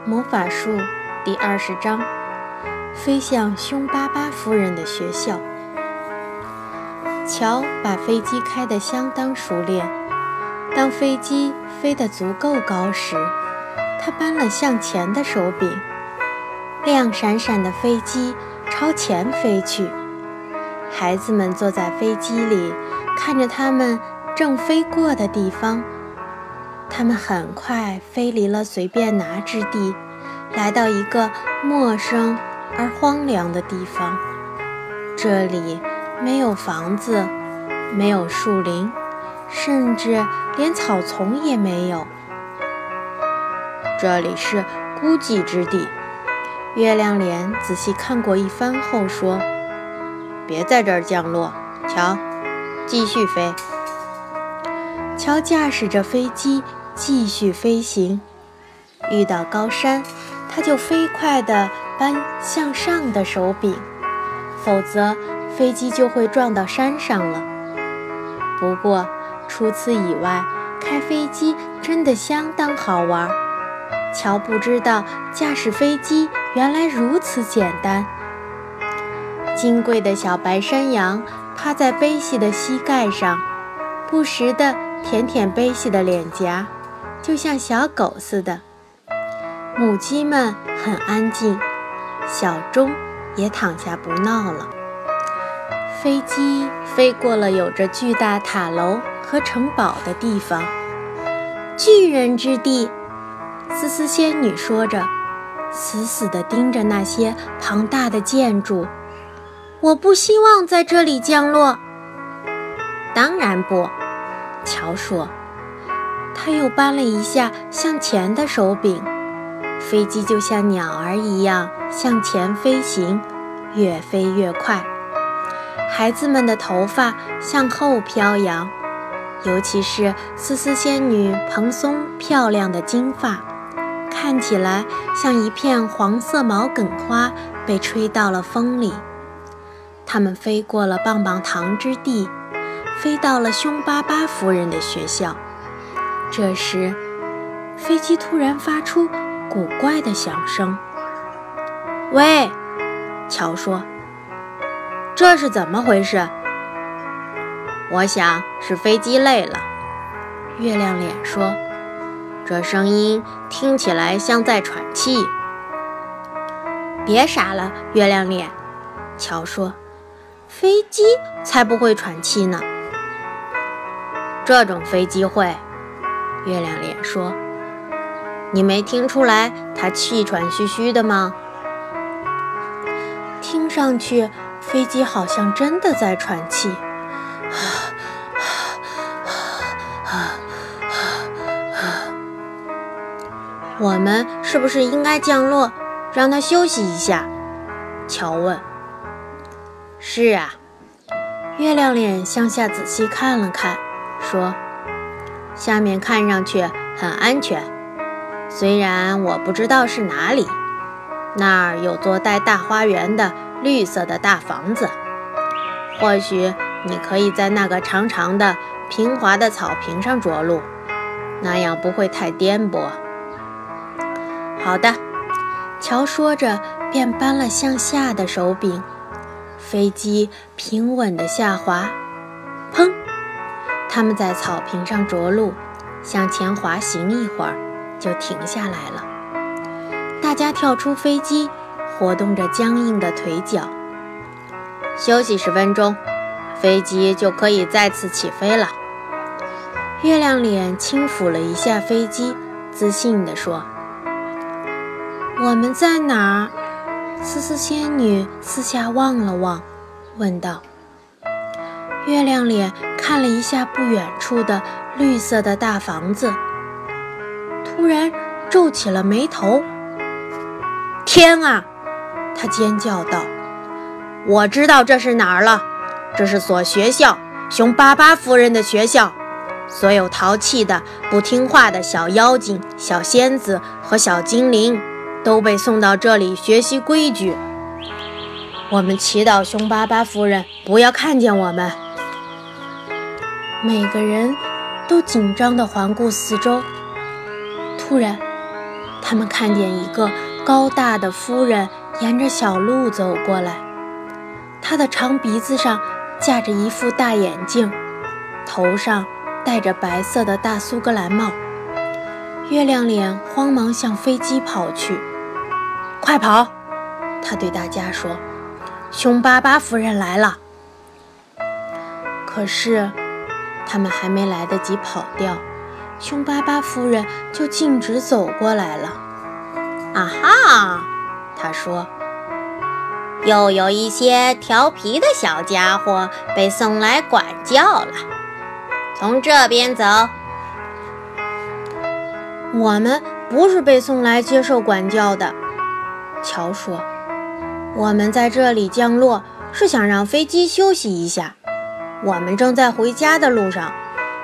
魔法术第20章：飞向凶巴巴夫人的学校。乔把飞机开得相当熟练，当飞机飞得足够高时，他扳了向前的手柄，亮闪闪的飞机朝前飞去。孩子们坐在飞机里，看着他们正飞过的地方。他们很快飞离了随便拿之地，来到一个陌生而荒凉的地方。这里没有房子，没有树林，甚至连草丛也没有。这里是孤寂之地。月亮脸仔细看过一番后说：“别在这儿降落，乔，继续飞。”乔驾驶着飞机继续飞行，遇到高山，他就飞快地扳向上的手柄，否则飞机就会撞到山上了。不过除此以外，开飞机真的相当好玩。乔不知道驾驶飞机原来如此简单。金贵的小白山羊趴在悲喜的膝盖上，不时地舔舔悲喜的脸颊，就像小狗似的。母鸡们很安静，小钟也躺下不闹了。飞机飞过了有着巨大塔楼和城堡的地方。巨人之地，丝丝仙女说着，死死地盯着那些庞大的建筑。我不希望在这里降落。当然不，乔说。他又扳了一下向前的手柄，飞机就像鸟儿一样向前飞行，越飞越快。孩子们的头发向后飘扬，尤其是丝丝仙女蓬松漂亮的金发，看起来像一片黄色毛梗花被吹到了风里。他们飞过了棒棒糖之地，飞到了凶巴巴夫人的学校。这时，飞机突然发出古怪的响声。喂，乔说，这是怎么回事？我想是飞机累了。月亮脸说，这声音听起来像在喘气。别傻了，月亮脸，乔说，飞机才不会喘气呢。这种飞机会。月亮脸说，你没听出来它气喘吁吁的吗？听上去飞机好像真的在喘气。我们是不是应该降落，让它休息一下？乔问。是啊。月亮脸向下仔细看了看，说，下面看上去很安全，虽然我不知道是哪里。那儿有座带大花园的绿色的大房子，或许你可以在那个长长的平滑的草坪上着陆，那样不会太颠簸。好的，乔说着便扳了向下的手柄，飞机平稳地下滑。砰！他们在草坪上着陆，向前滑行一会儿，就停下来了。大家跳出飞机，活动着僵硬的腿脚。休息10分钟，飞机就可以再次起飞了。月亮脸轻抚了一下飞机，自信地说。我们在哪儿？丝丝仙女四下望了望，问道。月亮脸看了一下不远处的绿色的大房子，突然皱起了眉头。天啊！他尖叫道，我知道这是哪儿了，这是所学校，凶巴巴夫人的学校。所有淘气的不听话的小妖精、小仙子和小精灵都被送到这里学习规矩。我们祈祷凶巴巴夫人不要看见我们。每个人都紧张地环顾四周。突然， 他们看见一个高大的夫人沿着小路走过来，她的长鼻子上架着一副大眼镜，头上戴着白色的大苏格兰帽。月亮脸慌忙向飞机跑去。快跑！他对大家说，凶巴巴夫人来了。可是他们还没来得及跑掉，凶巴巴夫人就径直走过来了。啊哈，他说，又有一些调皮的小家伙被送来管教了，从这边走。我们不是被送来接受管教的，乔说，我们在这里降落是想让飞机休息一下，我们正在回家的路上。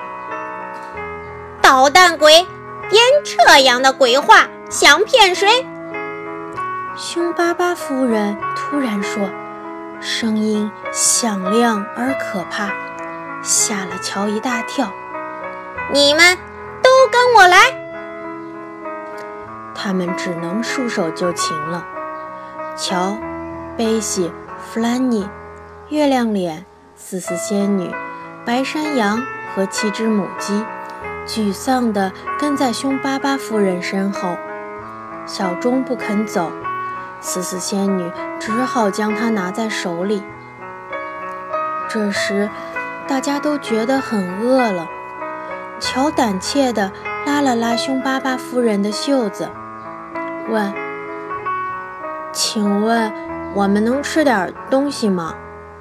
捣蛋鬼，编这样的鬼话想骗谁？凶巴巴夫人突然说，声音响亮而可怕，吓了乔一大跳。你们都跟我来！他们只能束手就擒了。乔、贝西、弗兰妮、月亮脸、丝丝仙女、白山羊和7只母鸡沮丧地跟在凶巴巴夫人身后。小钟不肯走，丝丝仙女只好将它拿在手里。这时大家都觉得很饿了，乔胆怯地拉了拉凶巴巴夫人的袖子，问，请问我们能吃点东西吗？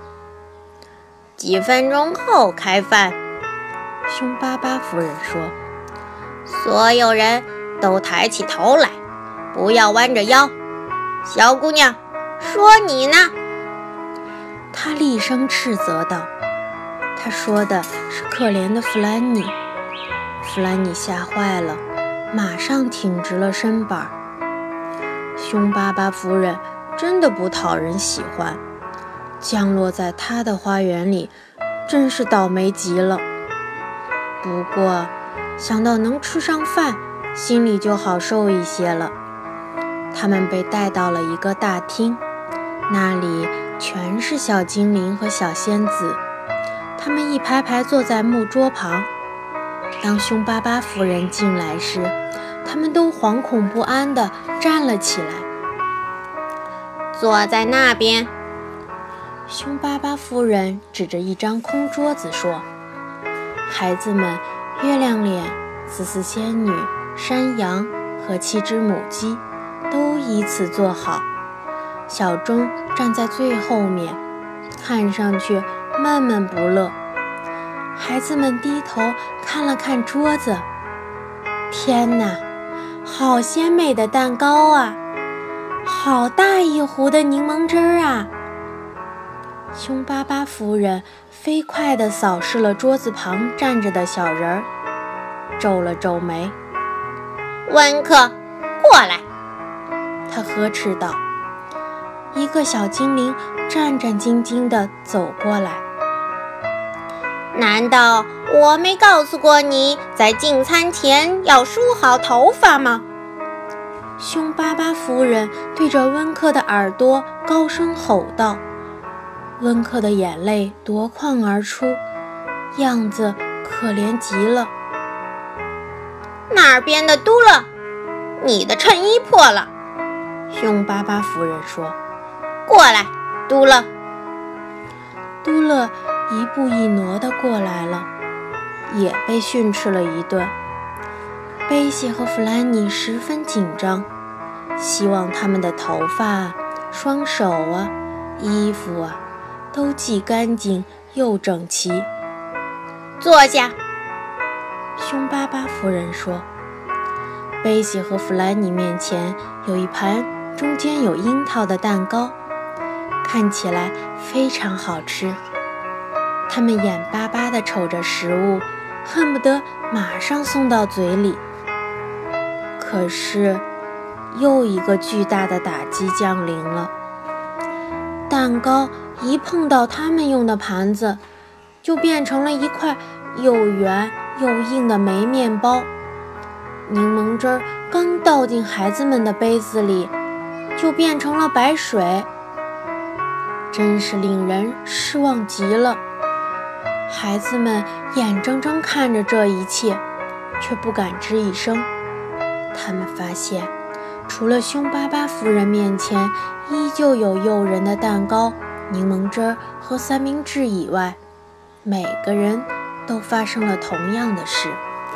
几分钟后开饭，凶巴巴夫人说。所有人都抬起头来，不要弯着腰。小姑娘，说你呢？她厉声斥责道。她说的是可怜的弗兰妮。弗兰妮吓坏了，马上挺直了身板。凶巴巴夫人真的不讨人喜欢，降落在她的花园里真是倒霉极了。不过想到能吃上饭，心里就好受一些了。他们被带到了一个大厅，那里全是小精灵和小仙子，他们一排排坐在木桌旁。当凶巴巴夫人进来时，他们都惶恐不安地站了起来。坐在那边，凶巴巴夫人指着一张空桌子说。孩子们，月亮脸、丝丝仙女、山羊和7只母鸡都依次坐好。小钟站在最后面，看上去闷闷不乐。孩子们低头看了看桌子，天哪，好鲜美的蛋糕啊，好大一壶的柠檬汁儿啊！凶巴巴夫人飞快地扫视了桌子旁站着的小人儿，皱了皱眉。温克，过来！他呵斥道。一个小精灵战战兢兢地走过来。难道我没告诉过你，在进餐前要梳好头发吗？凶巴巴夫人对着温克的耳朵高声吼道。温克的眼泪夺眶而出，样子可怜极了。那边的嘟勒，你的衬衣破了。凶巴巴夫人说。过来，嘟勒。嘟勒一步一挪地过来了，也被训斥了一顿。贝西和弗兰妮十分紧张，希望他们的头发、双手啊、衣服啊都既干净又整齐。坐下，凶巴巴夫人说。贝西和弗兰妮面前有一盘中间有樱桃的蛋糕，看起来非常好吃。他们眼巴巴地瞅着食物，恨不得马上送到嘴里。可是又一个巨大的打击降临了。蛋糕一碰到他们用的盘子，就变成了一块又圆又硬的霉面包，柠檬汁儿刚倒进孩子们的杯子里，就变成了白水，真是令人失望极了。孩子们眼睁睁看着这一切，却不敢吱一声。他们发现，除了凶巴巴夫人面前依旧有诱人的蛋糕、柠檬汁和三明治以外，每个人都发生了同样的事。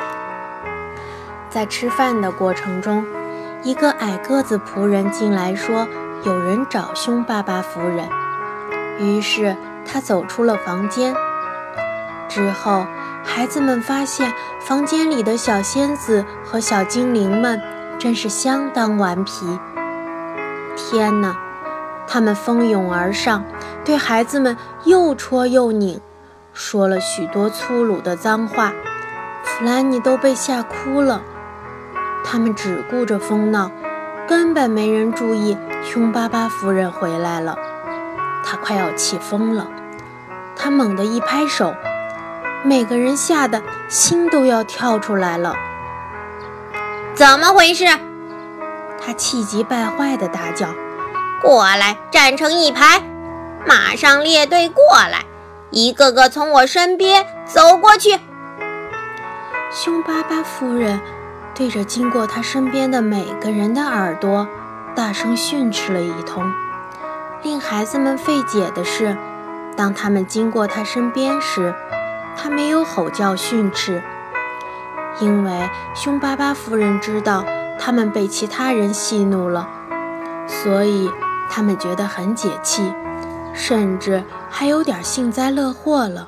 在吃饭的过程中，一个矮个子仆人进来说有人找凶巴巴夫人，于是他走出了房间。之后，孩子们发现房间里的小仙子和小精灵们真是相当顽皮。天哪！他们蜂拥而上，对孩子们又戳又拧，说了许多粗鲁的脏话，弗兰妮都被吓哭了。他们只顾着疯闹，根本没人注意凶巴巴夫人回来了。她快要气疯了，她猛地一拍手，每个人吓得心都要跳出来了。 怎么回事？ 她气急败坏地大叫： 过来，站成一排，马上列队过来，一个个从我身边走过去。 凶巴巴夫人对着经过她身边的每个人的耳朵大声训斥了一通。令孩子们费解的是，当他们经过她身边时，她没有吼叫训斥，因为凶巴巴夫人知道他们被其他人戏怒了，所以他们觉得很解气，甚至还有点幸灾乐祸了。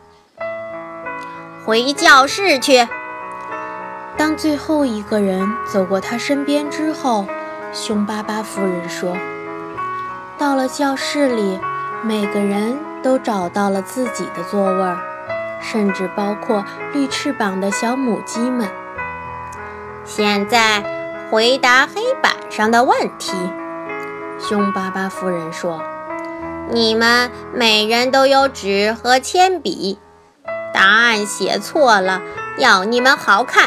回教室去。 当最后一个人走过他身边之后，凶巴巴夫人说：到了教室里，每个人都找到了自己的座位，甚至包括绿翅膀的小母鸡们。 现在回答黑板上的问题。 凶巴巴夫人说： 你们每人都有纸和铅笔，答案写错了，要你们好看。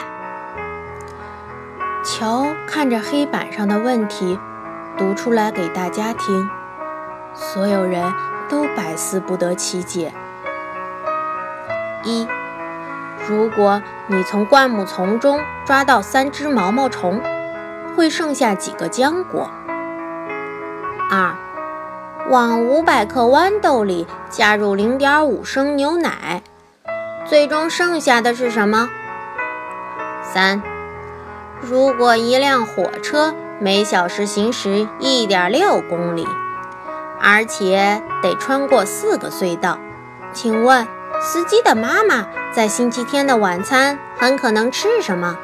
乔看着黑板上的问题，读出来给大家听，所有人都百思不得其解。1. 如果你从灌木丛中抓到3只毛毛虫，会剩下几个浆果？2. 往500克豌豆里加入0.5升牛奶，最终剩下的是什么？3. 如果一辆火车每小时行驶1.6公里，而且得穿过4个隧道，请问司机的妈妈在星期天的晚餐很可能吃什么？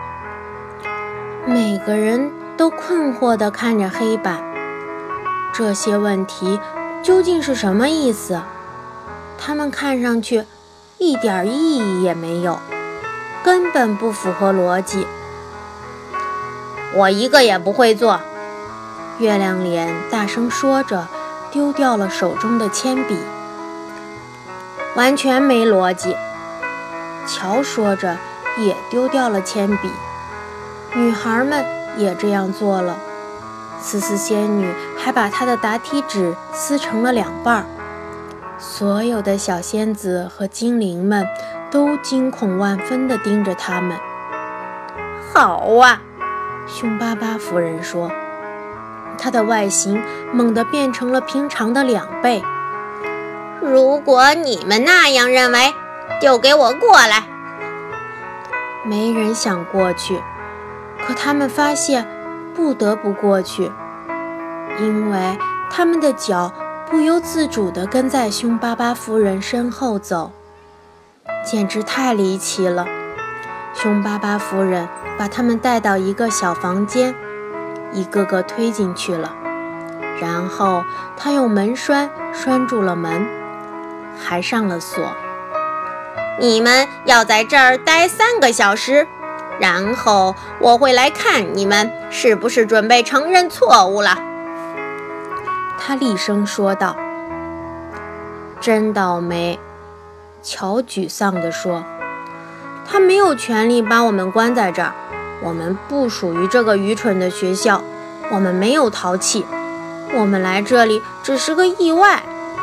每个人都困惑地看着黑板，这些问题究竟是什么意思？它们看上去一点意义也没有，根本不符合逻辑。 我一个也不会做， 月亮脸大声说着，丢掉了手中的铅笔。 完全没逻辑。 乔说着，也丢掉了铅笔。女孩们也这样做了。思思仙女还把她的答题纸撕成了2半。所有的小仙子和精灵们都惊恐万分地盯着他们。 好啊， 凶巴巴夫人说，她的外形猛地变成了平常的2倍。 如果你们那样认为，就给我过来。 没人想过去，可他们发现不得不过去，因为他们的脚不由自主地跟在凶巴巴夫人身后走，简直太离奇了。凶巴巴夫人把他们带到一个小房间，一个个推进去了，然后她用门栓拴住了门，还上了锁。 你们要在这儿待3个小时，然后我会来看你们是不是准备承认错误了。 他厉声说道。真倒霉，乔沮丧地说。他没有权利把我们关在这儿， 我们不属于这个愚蠢的学校，我们没有淘气，我们来这里只是个意外。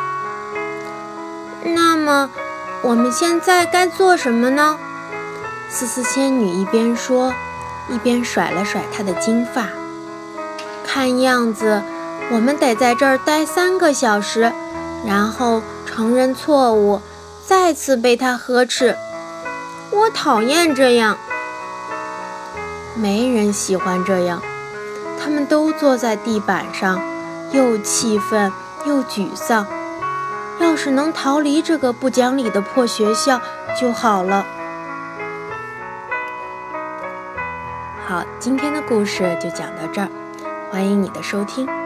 那么，我们现在该做什么呢？思思仙女一边说，一边甩了甩她的金发。看样子，我们得在这儿待3个小时，然后承认错误，再次被他呵斥。我讨厌这样。没人喜欢这样，他们都坐在地板上，又气愤又沮丧。要是能逃离这个不讲理的破学校就好了。好，今天的故事就讲到这儿，欢迎你的收听。